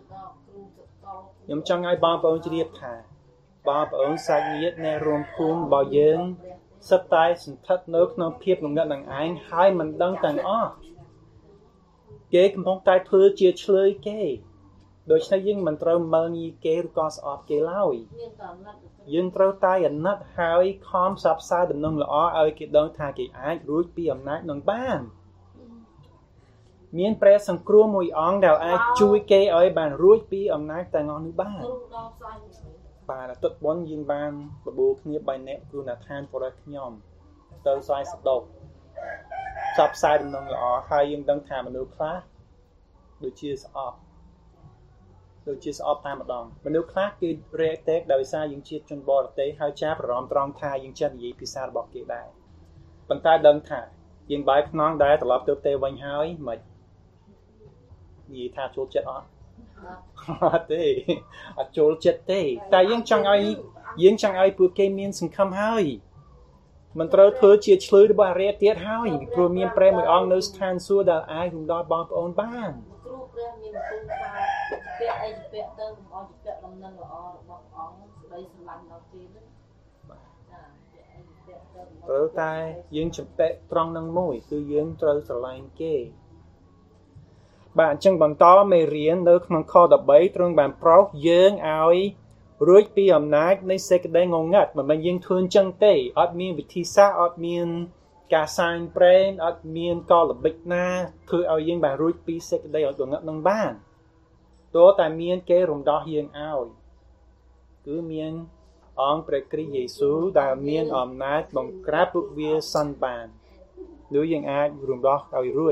ខ្ញុំចង់ឲ្យបងប្អូនជ្រាបថាបងប្អូនសាច់ញាតិនៃរួមភូមិរបស់យើងសិតតែសន្ធិដ្ឋនៅក្នុងភាពងងឹតនឹងឯងហើយមិនដឹងទាំងអស់គេកំពុងតែធ្វើជាឆ្លើយគេដូច្នេះយើងមិនត្រូវមើលងាយគេឬក៏ស្អប់គេឡើយយើងត្រូវតែអាណិតហើយខំផ្សព្វផ្សាយដំណឹងល្អឲ្យគេដឹងថាគេអាចរួចពីអំណាចនឹងបានមានព្រះសង្គ្រោះមួយអង្គដែលអាចជួយគេឲ្យបានរួចពីអំណាចទាំងអស់នេះបានបាទទុតបុណ្យយើងបានបបួលគ្នាបីនាក់គ្រូណាថានបរិសខ្ញុំទៅស្វែងសដប់ផ្សព្វផ្សាយដំណឹងល្អហើយយើងដឹងថាមនុស្សខ្លះដូចជាស្អប់ដូចជាស្អប់តែម្ដងមនុស្សខ្លះគឺរែកតេកដោយសារយើងជាជនបរទេសហើយចាប្ររំត្រង់ថាយើងចេះនិយាយភាសារបស់គេដែរប៉ុន្តែដឹងថាយើងបាយខ្នងដែរត្រឡប់ទៅទេវិញហើយមិននិយាយថាចូលចិត្តអត់អត់ទេអត់ចូលចិត្តទេតែយើងចង់ឲ្យយើងចង់ឲ្យពួកគេមានសង្ឃឹមហើយមិនត្រូវធ្វើជាឆ្លើយរបស់អរិយទៀតហើយពីព្រោះមានព្រះមួយអង្គនៅស្ថានសួគ៌ដែលអាចរំដោះបងប្អូនបានគ្រូព្រះមានបន្ទូលថាពាក្យអីពាក្យទៅកុំឲ្យជាពាក្យដំណឹងល្អរបស់អង្គស្ដីស្រឡាញ់ដល់គេនឹងត្រូវតែយើងចម្ពាក់ត្រង់នឹងមួយគឺយើងត្រូវស្រឡាញ់គេបាទអញ្ចឹងបន្តមេរៀននៅក្នុងខដប់ទ្រង់បានប្រោសយើងឲ្យរួចពីអំណាចនៃសេចក្តីងងឹតមិនមែនយើងធ្វើអញ្ចឹងទេអត់មានវិធីសាស្ត្រអត់មានការសាញប្រេងអត់មានកលល្បិចណាធ្វើឲ្យយើងបានរួចពីសេចក្តីងងឹតនឹងបានទោះតែមានគេរំដោះយើងឲ្យគឺមានអង្គព្រះគ្រីស្ទយេស៊ូវដែលមានអំណាចបង្ក្រាបពួកវាសិនបានឬយើងអាចរំដោះឲ្យរួច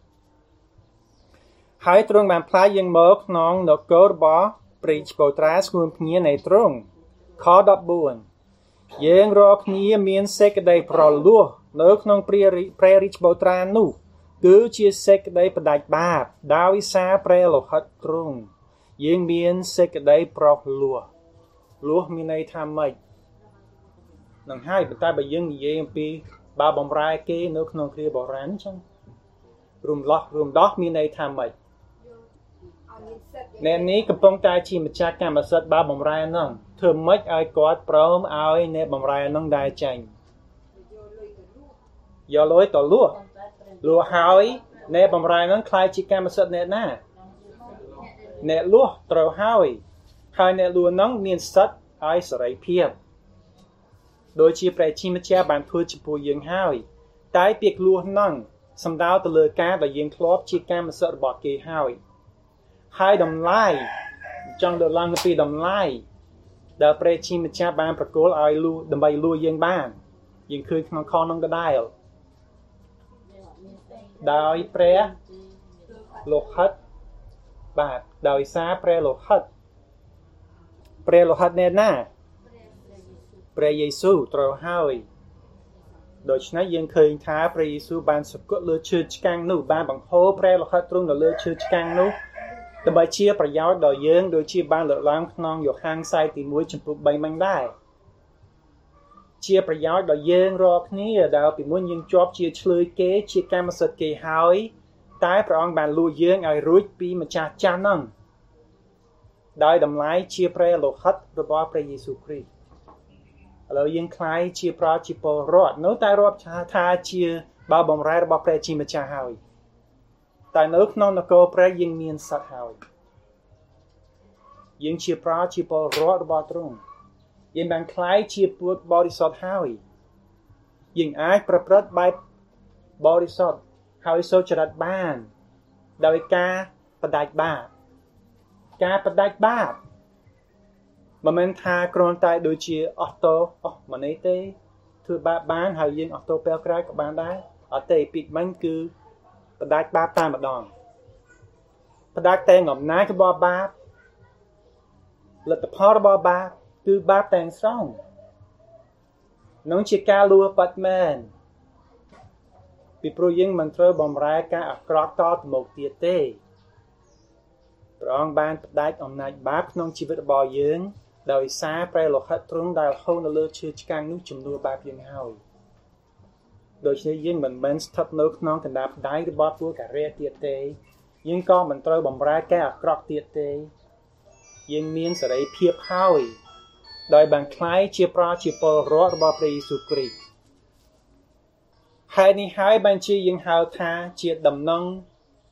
ហើយទ្រង់បានផ្លាយយើងមកក្នុងនគររបស់ព្រះរាជបូត្រាស្ងួនភ្ងានៃទ្រង់ខដប់បួនយើងរាល់គ្នាមានសេចក្តីប្រលោះនៅក្នុងព្រះព្រះរាជបូត្រានោះគឺជាសេចក្តីផ្ដាច់បាបដោយសារព្រះលោហិតទ្រង់យើងមានសេចក្តីប្រោសលោះលោះមានន័យថាម៉េចនឹងហើយប៉ុន្តែបើយើងនិយាយអំពីបើបំរែគេនៅក្នុងគ្រាបុរាណអញ្ចឹងរំលោះរំដោះមានន័យថាម៉េចអ្នកនេះកំពុងតែជាម្ចាស់កម្មសិទ្ធិបើបំរែហ្នឹងធ្វើម៉េចឲ្យគាត់ព្រមឲ្យអ្នកបំរែហ្នឹងដែរចាញ់យកលុយទៅលួចលួចហើយអ្នកបំរែហ្នឹងខ្លាយជាកម្មសិទ្ធិអ្នកណាអ្នកលួចត្រូវហើយហើយអ្នកលួចហ្នឹងមានសិទ្ធិឲ្យសេរីភាពដោយជាព្រះជាម្ចាស់បានធ្វើចំពោះយើងហើយតែពាក្យលួចហ្នឹងសំដៅទៅលើការដែលយើងធ្លាប់ជាកម្មសិទ្ធិរបស់គេហើយហើយតម្លៃចង់ដល់ឡើងពីតម្លៃដែលព្រះជាម្ចាស់បានប្រគល់ឲ្យលួដើម្បីលួយើងបានយើងឃើញក្នុងខនោះក៏ដែរដោយព្រះលោហិតបាទដោយសារព្រះលោហិតព្រះលោហិតអ្នកណាព្រះយេស៊ូវត្រូវហើយដូច្នេះយើងឃើញថាព្រះយេស៊ូវបានសគត់លើឈើឆ្កាំងនោះបានបង្ហូរព្រះលោហិតទ្រង់នៅលើឈើឆ្កាំងនោះដើម្បីជាប្រយោជន៍ដល់យើងដូចជាបានលើកឡើងក្នុងយ៉ូហានខ្សែទីមួយចំពោះបីមិញដែរជាប្រយោជន៍ដល់យើងរាល់គ្នាដែលពីមុនយើងជាប់ជាឆ្លើយគេជាកម្មសិទ្ធិគេហើយតែព្រះអង្គបានលួចយើងឲ្យរួចពីម្ចាស់ចាស់ហ្នឹងដោយតម្លៃជាព្រះលោហិតរបស់ព្រះយេស៊ូវគ្រីស្ទឥឡូវយើងខ្លាយជាប្រជាពលរដ្ឋនៅតែរាប់ថាជាបើបំរែរបស់ព្រះជាម្ចាស់ហើយតែនៅក្នុងនគរព្រះយើងមានសិទ្ធិហើយយើងជាប្រជាពលរដ្ឋរបស់ទ្រង់យើងបានខ្លាយជាពុទ្ធបរិសុទ្ធហើយយើងអាចប្រព្រឹត្តបែបបរិសុទ្ធហើយសុចរិតបានដោយការបដិបាបការបដិបាប mà mình tha còn tại đôi chia auto oh mà này tê thưa ba bán hay riêng auto pel cray của bạn đấy ở tê bị mình cứ đại ba ta mà đòn đại tên ngọc nái cái bo ba là tập hoa bo ba cứ ba tên xong nó chỉ ca lúa bắt men bị pro riêng mình chơi bom rai ca ở crop to một tiệt tê rong ban đại ông này ba nông chỉ vật bò riêng đời xa pre lộc hết trúng đại không lơ chưa căng nước chùm đua ba riêng hào đôi khi riêng mình mình thấp nước non thành đạp đáy cái bóp của cả re tiệt tê nhưng con mình chơi bom rai ca ở crop tiệt tê riêng miên sẽ đấy phiệp hào đời bằng khai chia pro chia po rót bóp đi sukri hai ni hai ban chi riêng hào tha chia đầm nông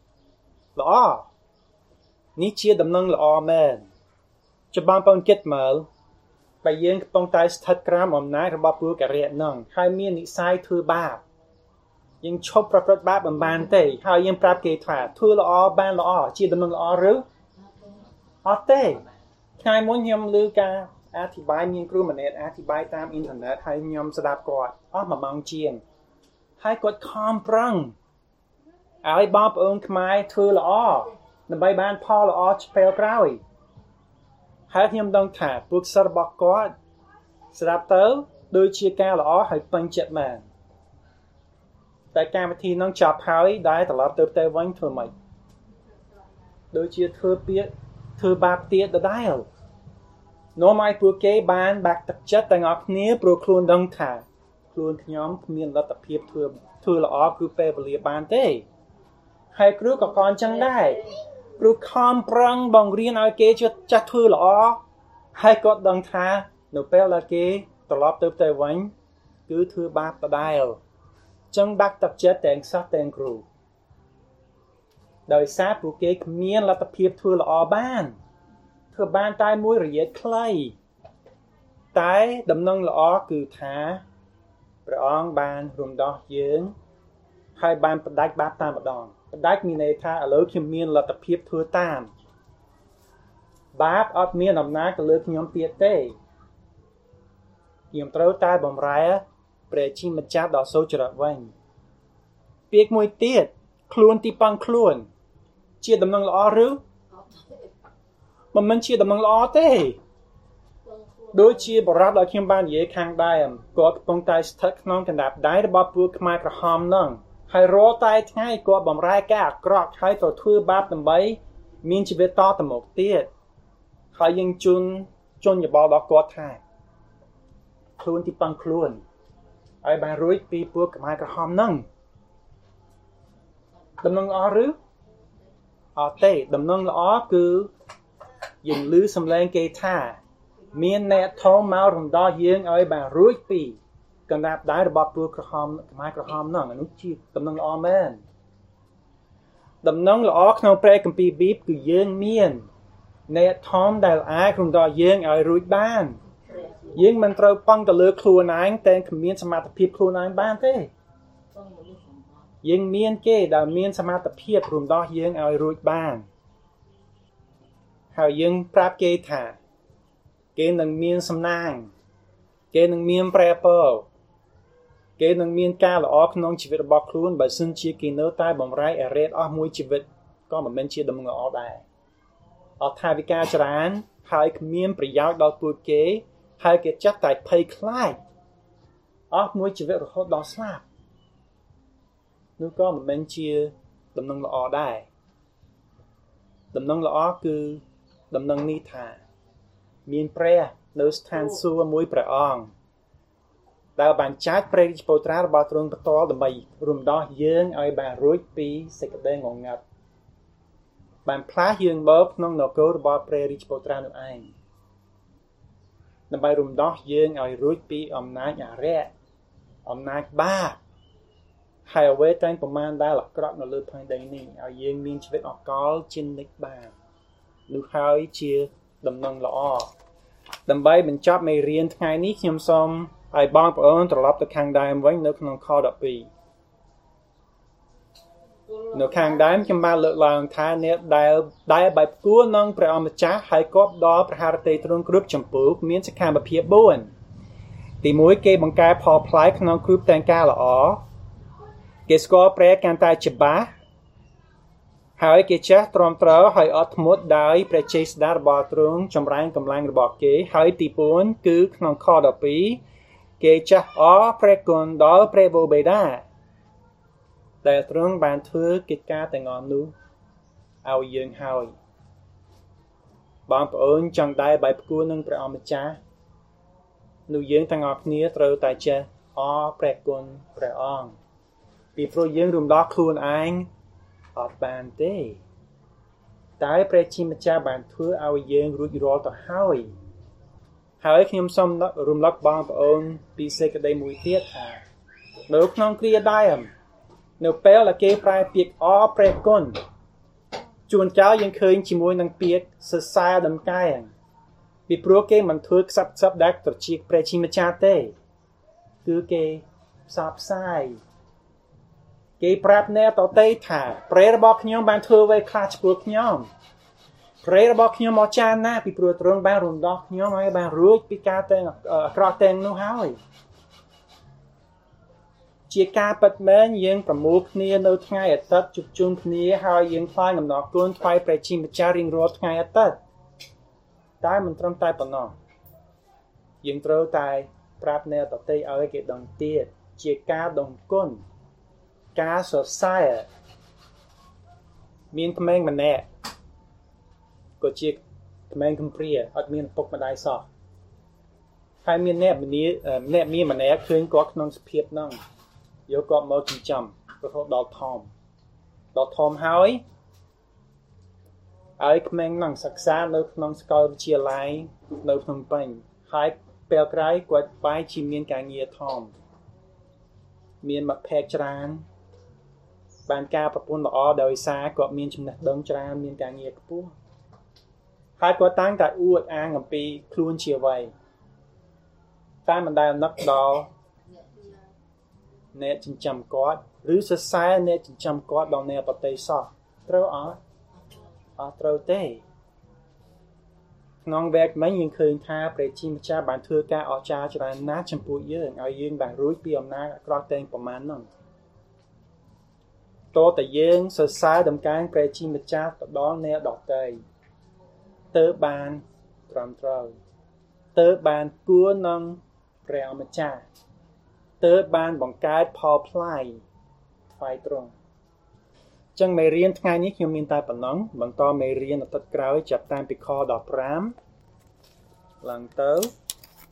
lõ ní chia đầm nông lõ men cho ban phong kết mở bài riêng phong tai thật gram om nái bóp của cả re nông hai miên ní sai thưa baยังชอบประพฤติบาปบานเตะเขายังปรับเกถาทั่วละอ้อบ้านละอ้อจีดำเนินละอ้อหรืออ้อเต้ใครmuốnยำลือกาอธิบายมีครูมันเน็ตอธิบายตามอินเทอร์เน็ตให้ยำสดับก่อนอ้อมามองเจียงให้กดคอมปรังเอาไอ้บอมเอิงขมายทั่วละอ้อในใบบ้านพ่อละอ้อเปลกร้อยให้ยำต้องถาปุกสระบอกก่อนสดับเต้าโดยเชียร์กาละอ้อให้ปังเจ็ดมันแต่การวิธีน้องจับหายได้ตลอดเติบโตวันเท่าไหร่โดยเชื่อเธอเปียเธอบาปเตี้ยได้หรอโน้มไอ้พวกเก๋บ้านบักตักจัดแต่งออกเนี้ยโปรคลูนดังถ่าคลูนขย้อมมีนรัตเพียบเธอเธอละออคือเปรบเลียบานเต้ให้ครูกับกรจังได้ครูคอมปรังบังเรียนเอาเก๋จะจัดเธอละออให้กดดังถ่าหนูเปรละเก๋ตลอดเติบโตวันคือเธอบาปได้หรอจังบักตักเจ็ดแต่งซักแต่งครูโดยซาปูเกกเมียนรัตเพียบเธอละออบ้านเธอบ้านตายมวยระยะใครตายดำนงละออคือท้าประองบ้านรวมดอกเยื้องให้บ้านประดักบ้าตามประดองประดักมีในท่าอเลิกเมียนรัตเพียบเธอตามบ้าอดเมียนอำนาจก็เลิกยอมเตียเต้ยอมเต้าตายบ่มไรเปรชิมจัดดอกโซจระวันเปียกมวยเตี้ยคลวนตีปังคลวนเชียดำนังละอหรือมันมันเชียดำนังละอเต้โดยเชียบรัดเราเขียนบ้านเย่ข้างได้ก็ปงตายสทักน้องกันดับได้ระบอบปูขมายกระหอมนั่งให้รอตายง่ายก็บ่มไรแก่กรอกให้ตัวทื่อบาปต่ำใบมีชีวิตต่อต่ำหมกเตี้ยเขายังจุนจนอย่าบอกดอกกอดท่าคลวนตีปังคลวนไอ้บางรุ่ยปีพวกขมายกระหอมนั่งดำนังละอหรืออ๋อเต้ดำนังละอคือยิงลื้อสำแรงเกท่าเมียนแนทท้องเมารำดอเยื้องไอ้บางรุ่ยปีกันดับได้ระบอบพวกกระหอมขมายกระหอมนั่งอนุชีดำนังละอแม่นดำนังละอขนมเปรย์กัมปีบีบคือเยื้องเมียนแนทท้องได้ไอ้รำดอเยื้องไอ้รุ่ยบ้านยิ่งมันเติมปังตะเลือครัวนายแต่ขมิ้นสมาตะเพียบครัวนายบ้านเต้ยิ่งเมียนเก้ดาวเมียนสมาตะเพียบรวมดอกยิ่งเอารุ่ยบ้านหายิ่งปราบเกถาเกนังเมียนสำนางเกนังเมียนแปรเปิลเกนังเมียนกาละออกน้องชีวิตบอกครูนใบซึ่งเชียกินเนื้อใต้บ่มไรเอเรดออกมวยชีวิตก็เหมือนเป็นเชียดำเงาออกได้ออกทาวิกาจรานหายขมิ้นประยาวดอกตัวเกให้เกิดจัดแต่เพย์คลายออกมวยชีวิตเราเขาดอสลาบนึกก็มันเป็นเชียดำนังละออได้ดำนังละออคือดำนังนิทามีนเปรย์เนื้อสถานซัวมวยประองดาวบานจัดเปรย์โปรตราบาตรงประตอดำไปรวมดอกเยื้องเอาบานรุ่ยปีเสกเด้งงงัดบานพลาเยื้องเบิบน้องนกเกอร์บาเปรย์โปรตราหนุ่มไอนำไปรุมดอกเยื้องเอารุ่ยปีอมนาจอาแร่อมนาจบ้าให้เอาไว้ตั้งประมาณได้หลักกรอบนเลือดทางใดนี่เอาเยื้องมีชีวิตออกกอลจินนิกบ้าลูกเขาเชียดำนังละอ้อดำไปเป็นจับไม่เรียนไงนี้ขยมซอมไอ้บางปอนตลอดตะคังได้ไว้นึกนองคอดับปีនៅខាងដើមខ្ញុំបានលើកឡើងថាអ្នកដែលដែលបែបគួរនឹងព្រះអម្ចាស់ហើយក៏ដល់ប្រហារតីទ្រង់គ្រប់ចម្ពោះមានសកម្មភាពបួនទីមួយគេបង្កែផលផ្លែក្នុងគ្រប់តែងការល្អគេស្គាល់ព្រះកាន់តែច្បាស់ហើយគេចេះទ្រាំទ្រហើយអត់ធ្មត់ដោយព្រះចេស្តារបស់ទ្រង់ចម្រើនកម្លាំងរបស់គេហើយទីបួនគឺក្នុងខដប់ពីរគេចេះអរព្រះគុណដល់ព្រះបូបេតាដែលទ្រង់បានធ្វើកិច្ចការទាំងអស់នោះឲ្យយើងហើយបងប្អូនចង់ដែរបែបគួរនឹងព្រះអម្ចាស់នោះយើងទាំងអស់គ្នាត្រូវតែចេះអរព្រះគុណព្រះអង្គពីព្រោះយើងរំដោះខ្លួនឯងអត់បានទេតែព្រះជាម្ចាស់បានធ្វើឲ្យយើងរួចរាល់ទៅហើយហើយខ្ញុំសូមរំលឹកបងប្អូនពីសេចក្តីមួយទៀតថានៅក្នុងគ្រាដើមនៅពេលដែលគេប្រើពាក្យអរព្រះគុណជួនកាលយើងឃើញជាមួយនឹងពាក្យសរសើរដំកែងពីព្រោះគេមិនធ្វើខ្សឹបខ្សឹបដាក់ត្រជាព្រះជាម្ចាស់ទេគឺគេផ្សព្វផ្សាយគេប្រាប់អ្នកដទៃថាព្រះរបស់ខ្ញុំបានធ្វើអ្វីខ្លះចំពោះខ្ញុំព្រះរបស់ខ្ញុំអស្ចារ្យណាស់ពីព្រោះទ្រង់បានរំដោះខ្ញុំហើយបានរួចពីការទាំងអាក្រក់ទាំងនោះហើយជាការពិតមែនយើងប្រមូលគ្នានៅថ្ងៃអាទិត្យជួបជុំគ្នាហើយយើងថ្លែងអំណរគុណថ្វាយព្រះជាម្ចាស់រៀងរាល់ថ្ងៃអាទិត្យតែមិនត្រឹមតែប៉ុណ្ណោះយើងត្រូវតែប្រាប់អ្នកដទៃឲ្យគេដឹងទៀតជាការដឹងគុណការសរសើរមានក្មេងម្នាក់ក៏ជាក្មេងកំព្រាអត់មានឪពុកម្ដាយសោះហើយមានអ្នកម្នាក់ម្នាក់មានម្នាក់ឃើញគាត់ក្នុងសភាពហ្នឹងយកគាត់មកចិញ្ចឹមរហូតដល់ធំដល់ធំហើយឲ្យក្មេងហ្នឹងសិក្សានៅក្នុងសាកលវិទ្យាល័យនៅភ្នំពេញហើយពេលក្រោយគាត់បែរជាមានការងារធំមានមិត្តភក្តិច្រើនបានការប្រពន្ធល្អដោយសារគាត់មានចំណេះដឹងច្រើនមានការងារខ្ពស់ហើយគាត់តាំងតែអួតអាងអំពីខ្លួនជាអ្វីតែមិនដែលនឹកដល់អ្នកចិញ្ចឹមគាត់ឬសរសើរអ្នកចិញ្ចឹមគាត់ដល់អ្នកដទៃសោះត្រូវអត់អត់ត្រូវទេក្នុងវគ្គមិញយើងឃើញថាព្រះជាម្ចាស់បានធ្វើការអស្ចារ្យច្រើនណាស់ចំពោះយើងឲ្យយើងបានរួចពីអំណាចអាក្រក់ទាំងប្រមាណហ្នឹងតើតើយើងសរសើរដំកើងព្រះជាម្ចាស់ទៅដល់អ្នកដទៃទើបបានត្រឹមត្រូវទើបបានគួរនឹងព្រះអម្ចាស់ទើបបានបង្កើតផលផ្លែថ្វាយទ្រង់ចឹងមេរៀនថ្ងៃនេះខ្ញុំមានតែប៉ុណ្ណឹងបន្តមេរៀនអាទិត្យក្រោយចាប់តាមពីខដប់ប្រាំឡើងទៅ